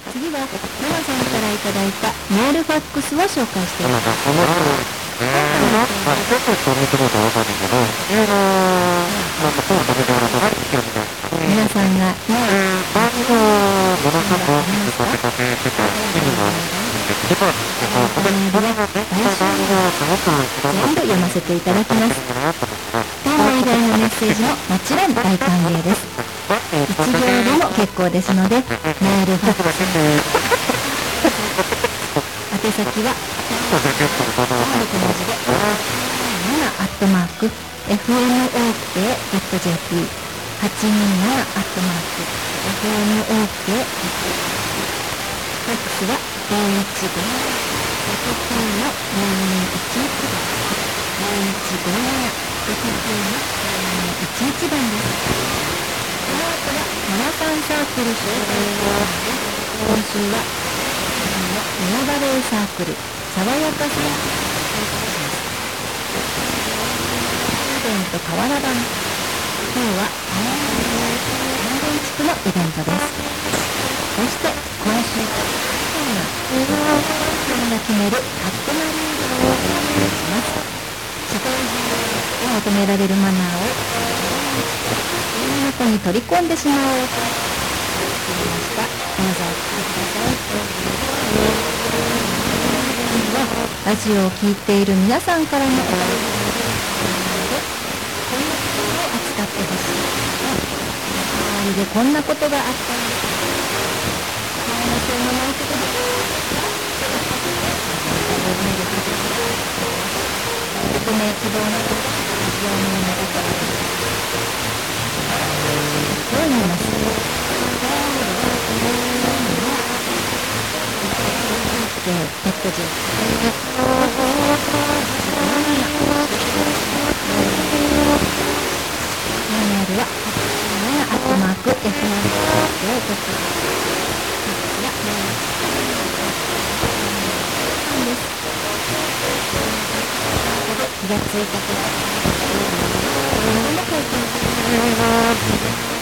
次は、ママさんからいただいたメールファックスを紹介していきます。皆さんが全部読ませていただきます。テーマ以外のメッセージももちろん大歓迎です。1行でも結構ですので、メールファックス宛先は6文字で7@fmok.jp 827@fmok ファックスは015-697-0157-697-697-611番です。この後はママさんサークル紹介です。今週はミヤバレーサークル爽やかさイベント河原版。今日は三連地区のイベントです。そして今週テーマさんが決めるカップマルールをお願いします。指導が求められるマナーを中に取り込んでしまおうと思いました。どうぞお聞きください。ラジオを聞いている皆さんからのお便りで、こんなことを扱ってほしい。周りでこんなことがあったんです。可能性のないことで匿名希望の非常におめでとうと言います。ペットジェメールは気がついたことも書いています。